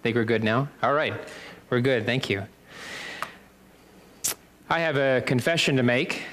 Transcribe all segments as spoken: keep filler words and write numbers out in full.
Think we're good now? All right. We're good. Thank you. I have a confession to make.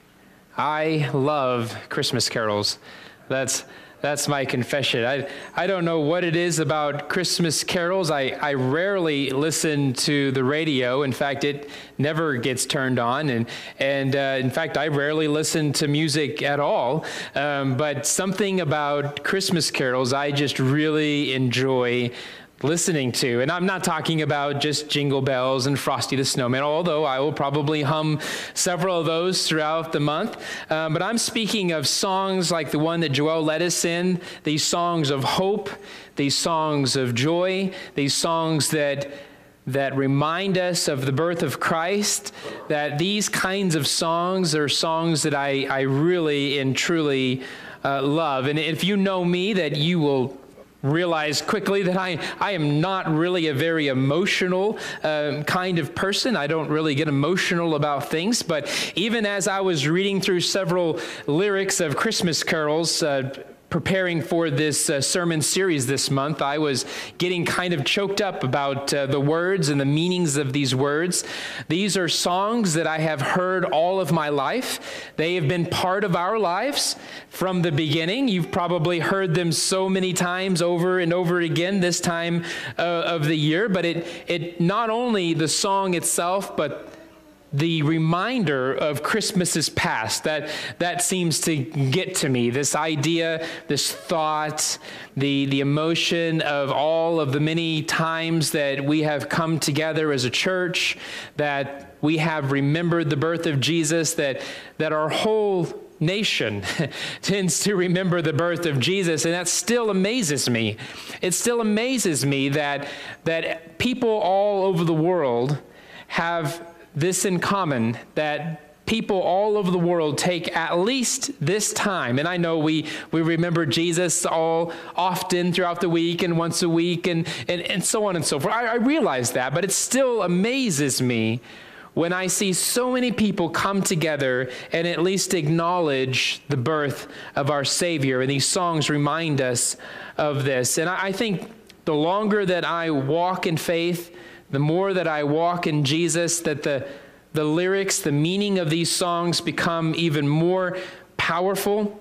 I love Christmas carols. That's that's my confession. I I don't know what it is about Christmas carols. I, I rarely listen to the radio. In fact, it never gets turned on. And, and uh, in fact, I rarely listen to music at all. Um, but something about Christmas carols I just really enjoy listening to. And I'm not talking about just Jingle Bells and Frosty the Snowman, although I will probably hum several of those throughout the month. Um, but I'm speaking of songs like the one that Joel led us in, these songs of hope, these songs of joy, these songs that that remind us of the birth of Christ, that these kinds of songs are songs that I, I really and truly uh, love. And if you know me, that you will realize quickly that I, I am not really a very emotional uh, kind of person. I don't really get emotional about things, but even as I was reading through several lyrics of Christmas carols, uh, preparing for this uh, sermon series this month, I was getting kind of choked up about uh, the words and the meanings of these words. These are songs that I have heard all of my life. They have been part of our lives from the beginning. You've probably heard them so many times over and over again this time uh, of the year, but it, it not only the song itself, but the reminder of Christmas's past, that that seems to get to me. This idea, this thought, the, the emotion of all of the many times that we have come together as a church, that we have remembered the birth of Jesus, that, that our whole nation tends to remember the birth of Jesus, and that still amazes me. It still amazes me that, that people all over the world have this in common, that people all over the world take at least this time. And I know we, we remember Jesus all often throughout the week and once a week and, and, and so on and so forth. I, I realize that, but it still amazes me when I see so many people come together and at least acknowledge the birth of our Savior. And these songs remind us of this. And I, I think the longer that I walk in faith, the more that I walk in Jesus, that the, the lyrics, the meaning of these songs become even more powerful,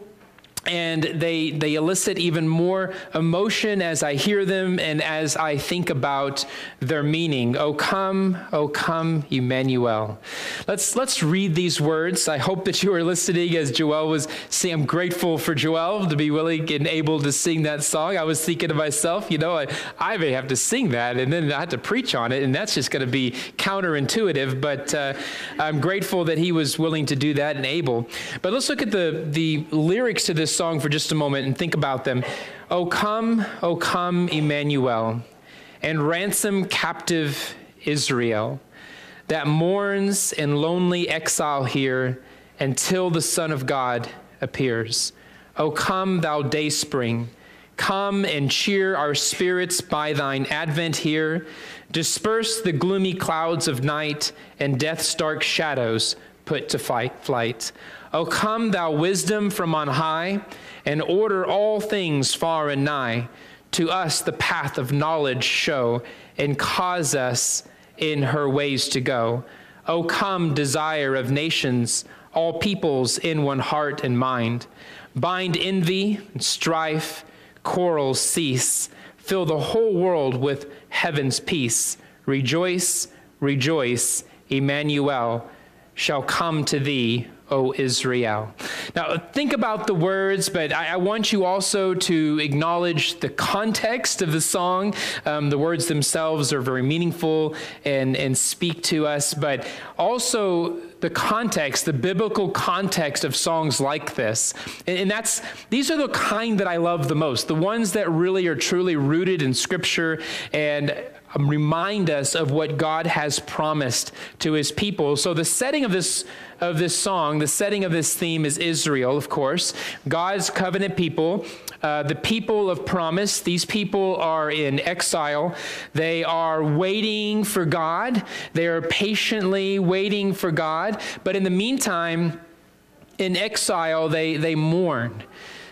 and they they elicit even more emotion as I hear them and as I think about their meaning. O come, O come, Emmanuel. Let's let's read these words. I hope that you are listening as Joel was saying. I'm grateful for Joel to be willing and able to sing that song. I was thinking to myself, you know, I, I may have to sing that and then I have to preach on it, and that's just going to be counterintuitive, but uh, I'm grateful that he was willing to do that and able. But let's look at the, the lyrics to this song for just a moment and think about them. O come, O come, Emmanuel, and ransom captive Israel that mourns in lonely exile here until the Son of God appears. O come, thou dayspring, come and cheer our spirits by thine advent here. Disperse the gloomy clouds of night and death's dark shadows put to fight, flight. O come, thou wisdom from on high, and order all things far and nigh. To us the path of knowledge show, and cause us in her ways to go. O come, desire of nations, all peoples in one heart and mind. Bind envy and strife, quarrels cease. Fill the whole world with heaven's peace. Rejoice, rejoice, Emmanuel shall come to thee, O Israel. Now, think about the words, but I, I want you also to acknowledge the context of the song. Um, the words themselves are very meaningful and, and speak to us, but also the context, the biblical context of songs like this. And, and that's, these are the kind that I love the most, the ones that really are truly rooted in Scripture and Um, remind us of what God has promised to his people. So the setting of this of this song, the setting of this theme is Israel, of course, God's covenant people, uh, the people of promise. These people are in exile. They are waiting for God. They are patiently waiting for God. But in the meantime, in exile, they, they mourn.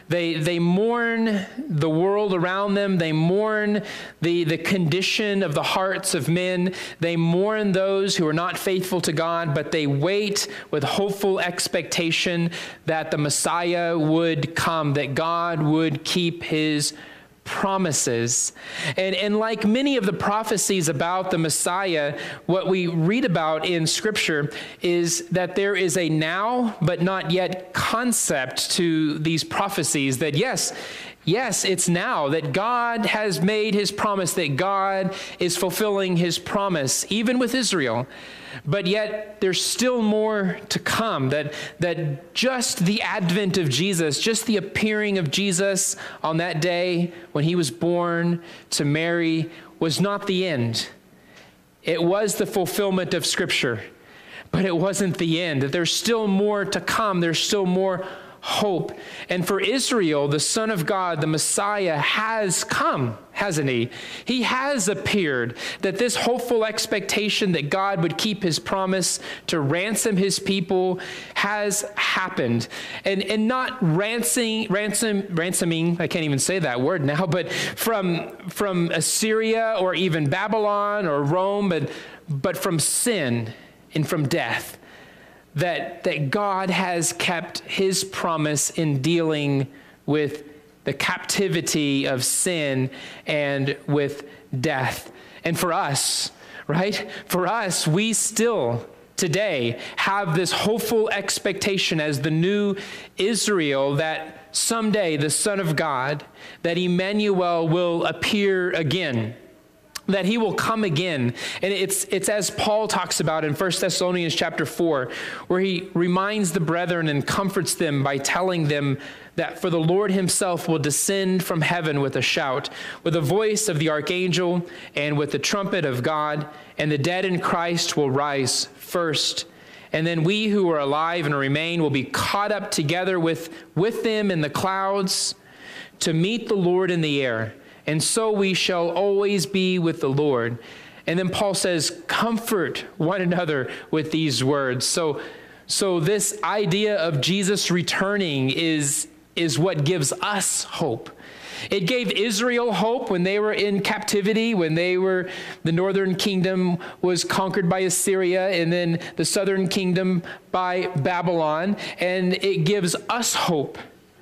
They, they mourn the world around them. They mourn the, the condition of the hearts of men. They mourn those who are not faithful to God, but they wait with hopeful expectation that the Messiah would come, that God would keep his promises. And, and like many of the prophecies about the Messiah, what we read about in Scripture is that there is a now but not yet concept to these prophecies, that yes, yes, it's now, that God has made his promise, that God is fulfilling his promise, even with Israel. But yet there's still more to come, that, that just the advent of Jesus, just the appearing of Jesus on that day when he was born to Mary was not the end. It was the fulfillment of Scripture, but it wasn't the end. That there's still more to come. There's still more hope. And for Israel, the Son of God, the Messiah, has come, hasn't he? He has appeared. That this hopeful expectation that God would keep his promise to ransom his people has happened. And, and not ransom, ransom, ransoming, I can't even say that word now, but from, from Assyria or even Babylon or Rome, but, but from sin and from death. That, that God has kept his promise in dealing with the captivity of sin and with death. And for us, right? For us, we still today have this hopeful expectation as the new Israel that someday the Son of God, that Emmanuel will appear again, that he will come again. And it's it's as Paul talks about in First Thessalonians chapter four, where he reminds the brethren and comforts them by telling them that for the Lord himself will descend from heaven with a shout, with the voice of the archangel, and with the trumpet of God, and the dead in Christ will rise first. And then we who are alive and remain will be caught up together with, with them in the clouds to meet the Lord in the air. And so we shall always be with the Lord. And then Paul says, comfort one another with these words. So, so this idea of Jesus returning is, is what gives us hope. It gave Israel hope when they were in captivity, when they were, the northern kingdom was conquered by Assyria, and then the southern kingdom by Babylon. And it gives us hope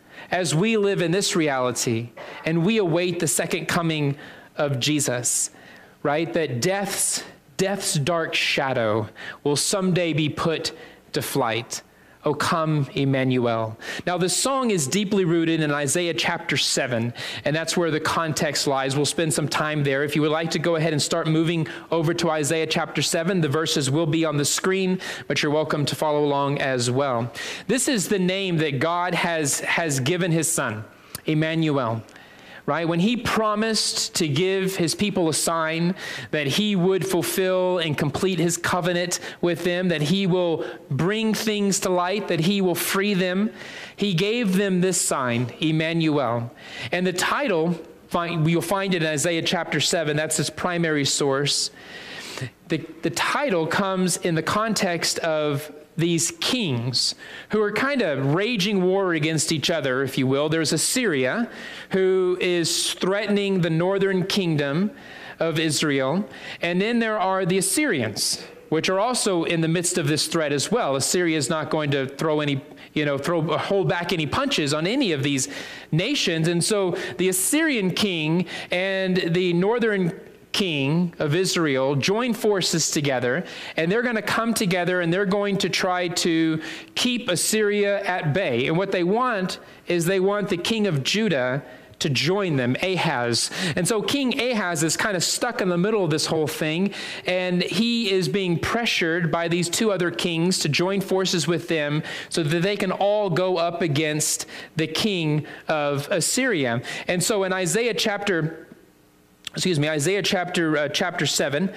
as we live in this reality and we await the second coming of Jesus, right? That death's, death's dark shadow will someday be put to flight. O come, Emmanuel. Now, this song is deeply rooted in Isaiah chapter seven, and that's where the context lies. We'll spend some time there. If you would like to go ahead and start moving over to Isaiah chapter seven, the verses will be on the screen, but you're welcome to follow along as well. This is the name that God has, has given his son, Emmanuel. Right? When he promised to give his people a sign that he would fulfill and complete his covenant with them, that he will bring things to light, that he will free them, he gave them this sign, Emmanuel. And the title, you'll find it in Isaiah chapter seven, that's his primary source. The, the title comes in the context of these kings who are kind of raging war against each other, if you will. There's Assyria, who is threatening the northern kingdom of Israel. And then there are the Assyrians, which are also in the midst of this threat as well. Assyria is not going to throw any, you know, throw, hold back any punches on any of these nations. And so the Assyrian king and the northern king of Israel join forces together, and they're going to come together and they're going to try to keep Assyria at bay. And what they want is they want the king of Judah to join them, Ahaz. And so King Ahaz is kind of stuck in the middle of this whole thing, and he is being pressured by these two other kings to join forces with them so that they can all go up against the king of Assyria. And so in Isaiah chapter Excuse me, Isaiah chapter uh, chapter seven,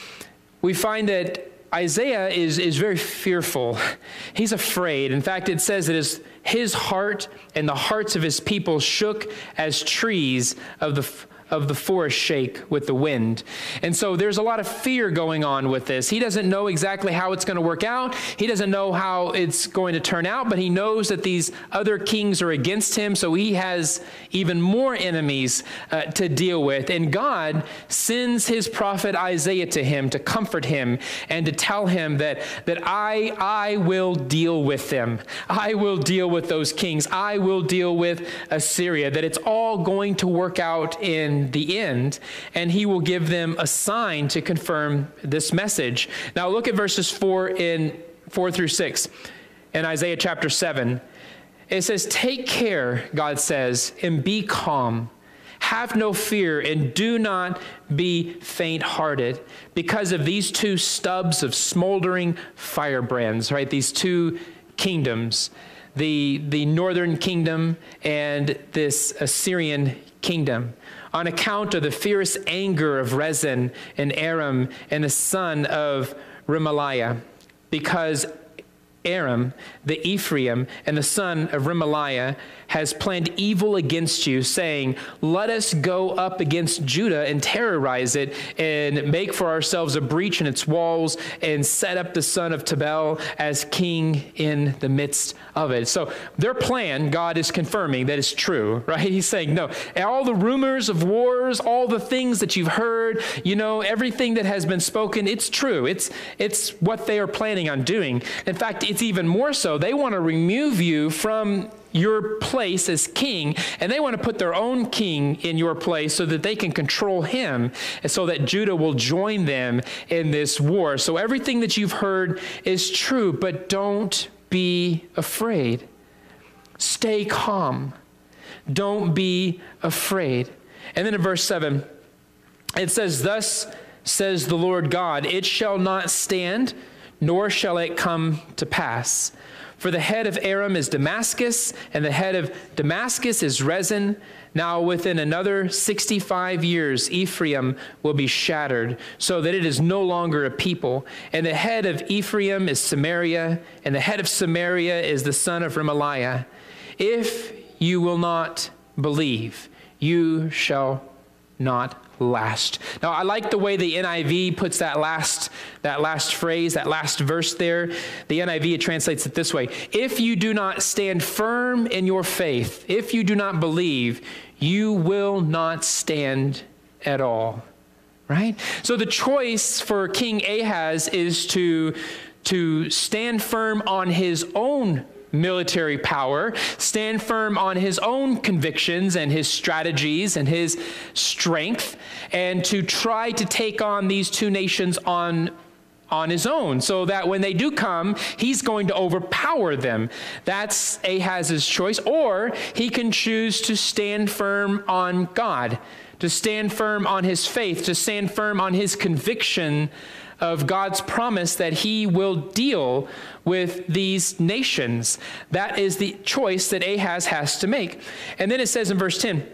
we find that Isaiah is, is very fearful. He's afraid. In fact, it says that his, his heart and the hearts of his people shook as trees of the of the forest shake with the wind. And so there's a lot of fear going on with this. He doesn't know exactly how it's going to work out. He doesn't know how it's going to turn out, but he knows that these other kings are against him, so he has even more enemies uh, to deal with. And God sends his prophet Isaiah to him to comfort him and to tell him that, that I, I will deal with them. I will deal with those kings. I will deal with Assyria, that it's all going to work out in the end, and he will give them a sign to confirm this message. Now look at verses four in four through six in Isaiah chapter seven. It says, "Take care," God says, "and be calm. Have no fear and do not be faint-hearted because of these two stubs of smoldering firebrands," right? These two kingdoms, the, the northern kingdom and this Assyrian kingdom, on account of the fierce anger of Rezin and Aram and the son of Remaliah, because Aram, the Ephraim, and the son of Remaliah has planned evil against you, saying, "Let us go up against Judah and terrorize it and make for ourselves a breach in its walls and set up the son of Tabel as king in the midst of it." So their plan, God is confirming that is true, right? He's saying, no, all the rumors of wars, all the things that you've heard, you know, everything that has been spoken, it's true. It's, it's what they are planning on doing. In fact, it's even more so. They want to remove you from your place as king, and they want to put their own king in your place so that they can control him, and so that Judah will join them in this war. So everything that you've heard is true, but don't be afraid. Stay calm. Don't be afraid. And then in verse seven, it says, "Thus says the Lord God, it shall not stand, nor shall it come to pass. For the head of Aram is Damascus, and the head of Damascus is Rezin. Now within another sixty-five years, Ephraim will be shattered, so that it is no longer a people. And the head of Ephraim is Samaria, and the head of Samaria is the son of Remaliah. If you will not believe, you shall not last." Now, I like the way the N I V puts that last, that last phrase, that last verse there. The N I V, it translates it this way: "If you do not stand firm in your faith, if you do not believe, you will not stand at all." Right? So the choice for King Ahaz is to, to stand firm on his own military power, stand firm on his own convictions and his strategies and his strength, and to try to take on these two nations on on his own, so that when they do come, he's going to overpower them. That's Ahaz's choice. Or he can choose to stand firm on God, to stand firm on his faith, to stand firm on his conviction of God's promise that he will deal with these nations. That is the choice that Ahaz has to make. And then it says in verse ten,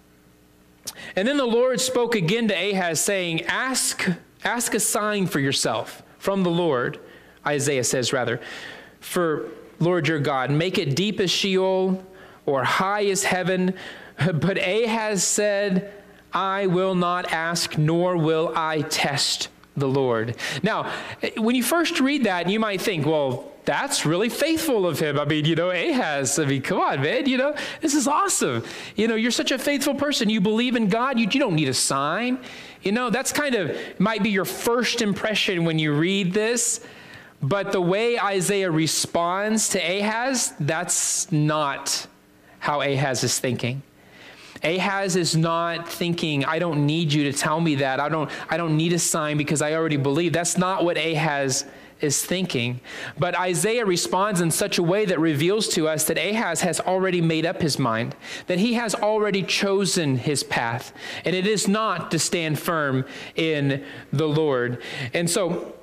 "And then the Lord spoke again to Ahaz, saying, Ask, ask a sign for yourself from the Lord," Isaiah says rather, "for Lord your God, make it deep as Sheol or high as heaven." But Ahaz said, "I will not ask, nor will I test the Lord." Now, when you first read that, you might think, well, that's really faithful of him. I mean, you know, Ahaz, I mean, come on, man, you know, this is awesome. You know, you're such a faithful person. You believe in God. You, you don't need a sign. You know, that's kind of, might be your first impression when you read this. But the way Isaiah responds to Ahaz, that's not how Ahaz is thinking. Ahaz is not thinking, I don't need you to tell me that. I don't, I don't need a sign because I already believe. That's not what Ahaz is thinking. But Isaiah responds in such a way that reveals to us that Ahaz has already made up his mind, that he has already chosen his path, and it is not to stand firm in the Lord. And so,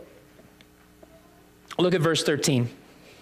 look at verse thirteen.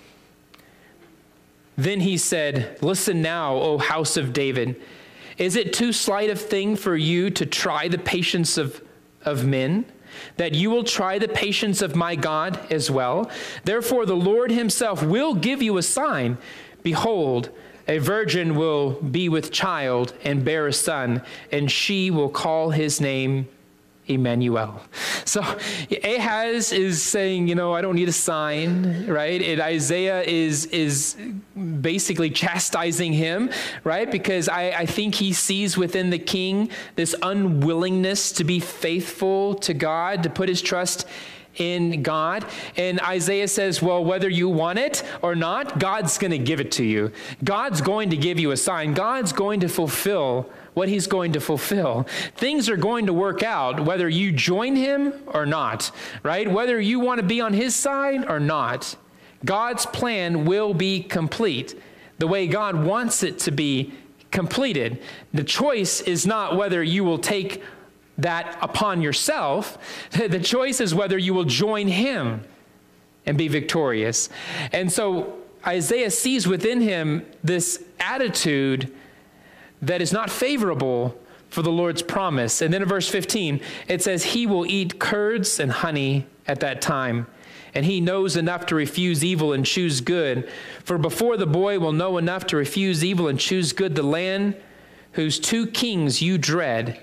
"Then he said, Listen now, O house of David. Is it too slight of thing for you to try the patience of, of men, that you will try the patience of my God as well? Therefore the Lord himself will give you a sign. Behold, A virgin will be with child and bear a son, and she will call his name Emmanuel. So Ahaz is saying, you know, I don't need a sign, right? And Isaiah is is basically chastising him, right? Because I, I think he sees within the king this unwillingness to be faithful to God, to put his trust in God. And Isaiah says, well, whether you want it or not, God's going to give it to you. God's going to give you a sign. God's going to fulfill what he's going to fulfill. Things are going to work out whether you join him or not, right? Whether you want to be on his side or not, God's plan will be complete the way God wants it to be completed. The choice is not whether you will take that upon yourself. The choice is whether you will join him and be victorious. And so Isaiah sees within him this attitude that is not favorable for the Lord's promise. And then in verse fifteen, it says, he will eat curds and honey at that time, and he knows enough to refuse evil and choose good. For before the boy will know enough to refuse evil and choose good, the land whose two kings you dread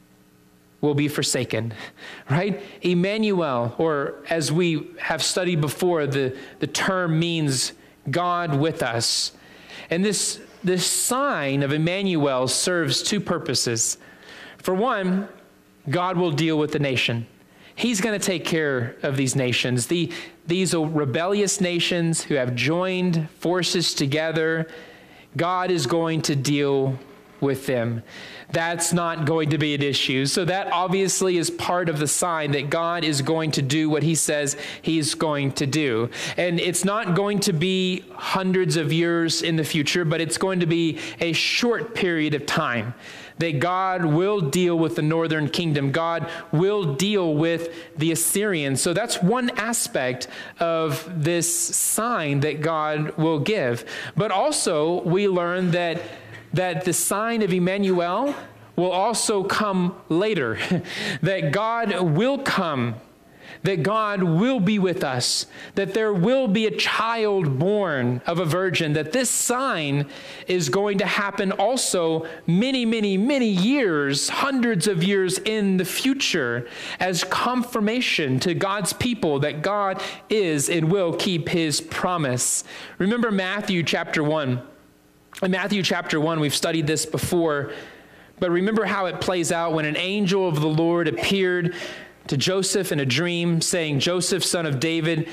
will be forsaken, right? Emmanuel, or as we have studied before, the, the term means God with us. And this, this sign of Emmanuel serves two purposes. For one, God will deal with the nation. He's going to take care of these nations. The, these rebellious nations who have joined forces together, God is going to deal with them. That's not going to be an issue. So that obviously is part of the sign that God is going to do what he says he's going to do. And it's not going to be hundreds of years in the future, but it's going to be a short period of time that God will deal with the northern kingdom. God will deal with the Assyrians. So that's one aspect of this sign that God will give. But also we learn that that the sign of Emmanuel will also come later, that God will come, that God will be with us, that there will be a child born of a virgin, that this sign is going to happen also many, many, many years, hundreds of years in the future, as confirmation to God's people that God is and will keep his promise. Remember Matthew chapter one. In Matthew chapter one, we've studied this before, but remember how it plays out when an angel of the Lord appeared to Joseph in a dream, saying, Joseph, son of David,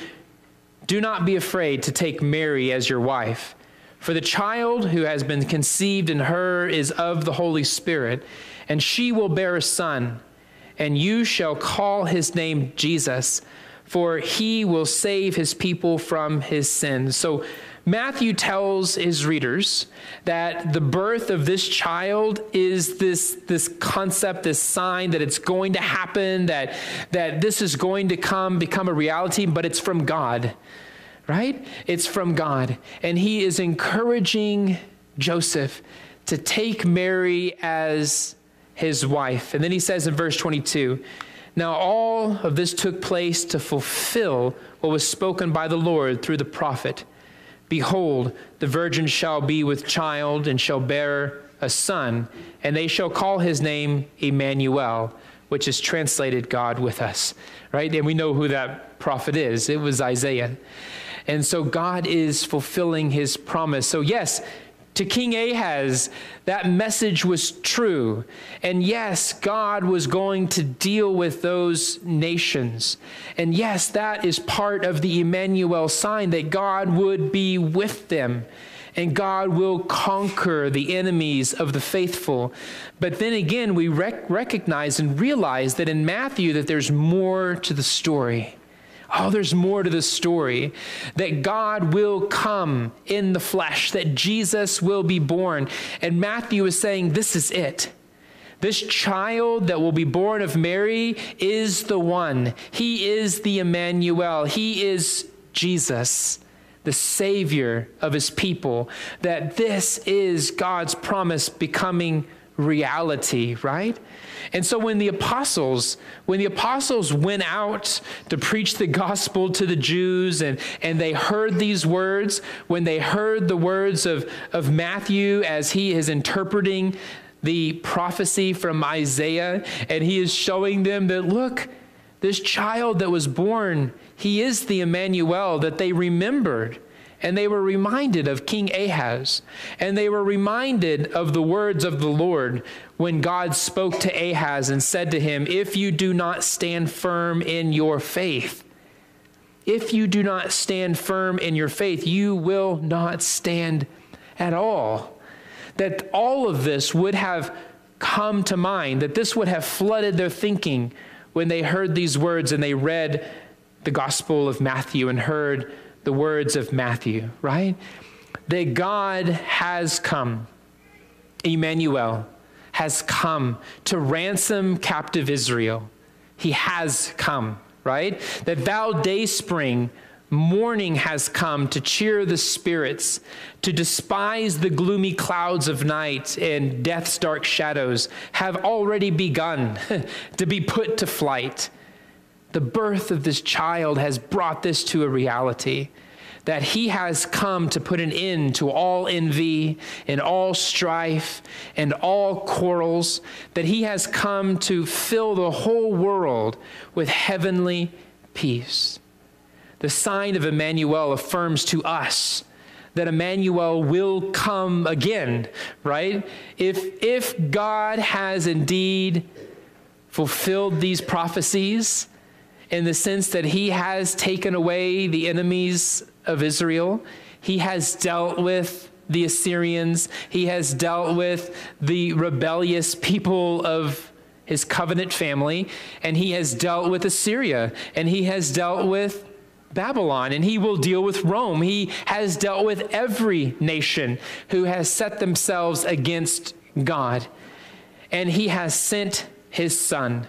do not be afraid to take Mary as your wife, for the child who has been conceived in her is of the Holy Spirit, and she will bear a son, and you shall call his name Jesus, for he will save his people from his sins. So Matthew tells his readers that the birth of this child is this, this concept, this sign that it's going to happen, that, that this is going to come, become a reality, but it's from God, right? It's from God. And he is encouraging Joseph to take Mary as his wife. And then he says in verse twenty-two, now all of this took place to fulfill what was spoken by the Lord through the prophet. Behold, the virgin shall be with child and shall bear a son, and they shall call his name Emmanuel, which is translated God with us, right? And we know who that prophet is. It was Isaiah. And so God is fulfilling his promise. So yes, to King Ahaz, that message was true. And yes, God was going to deal with those nations. And yes, that is part of the Emmanuel sign, that God would be with them. And God will conquer the enemies of the faithful. But then again, we rec- recognize and realize that in Matthew that there's more to the story. Oh, there's more to the story, that God will come in the flesh, that Jesus will be born. And Matthew is saying, this is it. This child that will be born of Mary is the one. He is the Emmanuel. He is Jesus, the Savior of his people, that this is God's promise becoming reality, right? And so when the apostles, when the apostles went out to preach the gospel to the Jews and, and they heard these words, when they heard the words of, of Matthew as he is interpreting the prophecy from Isaiah, and he is showing them that, look, this child that was born, he is the Emmanuel, that they remembered. And they were reminded of King Ahaz. And they were reminded of the words of the Lord when God spoke to Ahaz and said to him, if you do not stand firm in your faith, if you do not stand firm in your faith, you will not stand at all. That all of this would have come to mind, that this would have flooded their thinking when they heard these words and they read the Gospel of Matthew and heard the words of Matthew, right? That God has come, Emmanuel has come to ransom captive Israel. He has come, right? That thou day spring, morning has come to cheer the spirits, to despise the gloomy clouds of night, and death's dark shadows have already begun to be put to flight. The birth of this child has brought this to a reality, that he has come to put an end to all envy and all strife and all quarrels, that he has come to fill the whole world with heavenly peace. The sign of Emmanuel affirms to us that Emmanuel will come again, right? If, if God has indeed fulfilled these prophecies, in the sense that he has taken away the enemies of Israel, he has dealt with the Assyrians, he has dealt with the rebellious people of his covenant family, and he has dealt with Assyria, and he has dealt with Babylon, and he will deal with Rome. He has dealt with every nation who has set themselves against God, and he has sent his son.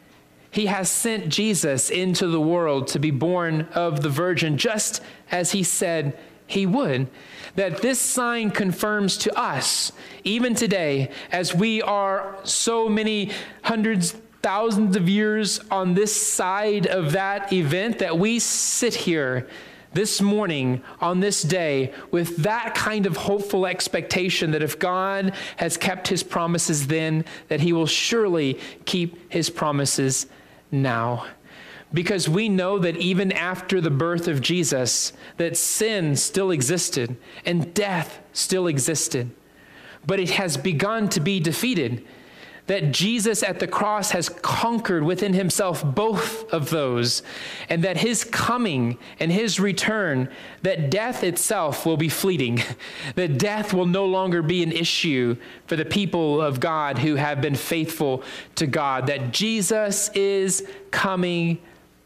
He has sent Jesus into the world to be born of the Virgin, just as he said he would. That this sign confirms to us, even today, as we are so many hundreds, thousands of years on this side of that event, that we sit here this morning on this day with that kind of hopeful expectation that if God has kept his promises then, that he will surely keep his promises now. Because we know that even after the birth of Jesus, that sin still existed and death still existed, but it has begun to be defeated. That Jesus at the cross has conquered within himself both of those, and that his coming and his return, that death itself will be fleeting, that death will no longer be an issue for the people of God who have been faithful to God, that Jesus is coming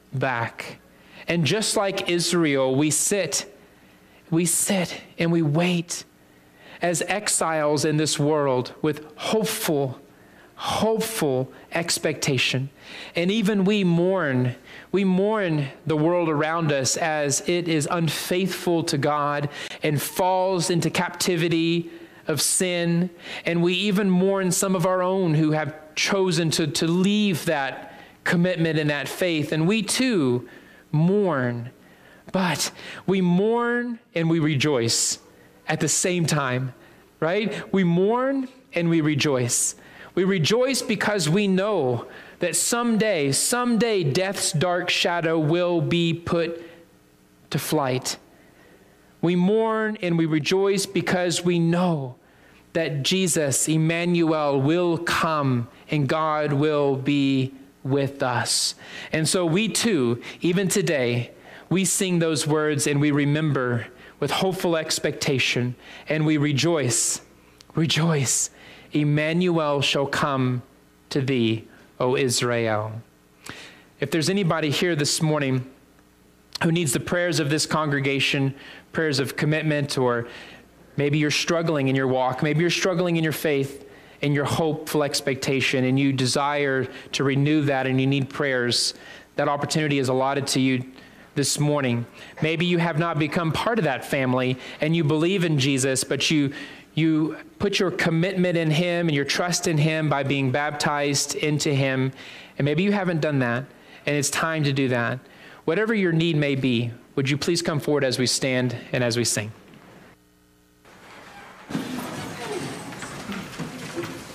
back. And just like Israel, we sit, we sit and we wait as exiles in this world with hopeful hopeful expectation. And even we mourn, we mourn the world around us as it is unfaithful to God and falls into captivity of sin. And we even mourn some of our own who have chosen to, to leave that commitment and that faith. And we too mourn, but we mourn and we rejoice at the same time, right? We mourn and we rejoice. We rejoice because we know that someday, someday death's dark shadow will be put to flight. We mourn and we rejoice because we know that Jesus, Emmanuel, will come and God will be with us. And so we too, even today, we sing those words and we remember with hopeful expectation and we rejoice, rejoice. Emmanuel shall come to thee, O Israel. If there's anybody here this morning who needs the prayers of this congregation, prayers of commitment, or maybe you're struggling in your walk, maybe you're struggling in your faith and your hopeful expectation, and you desire to renew that and you need prayers, that opportunity is allotted to you this morning. Maybe you have not become part of that family and you believe in Jesus, but you you put your commitment in him and your trust in him by being baptized into him. And maybe you haven't done that, and it's time to do that. Whatever your need may be, would you please come forward as we stand and as we sing?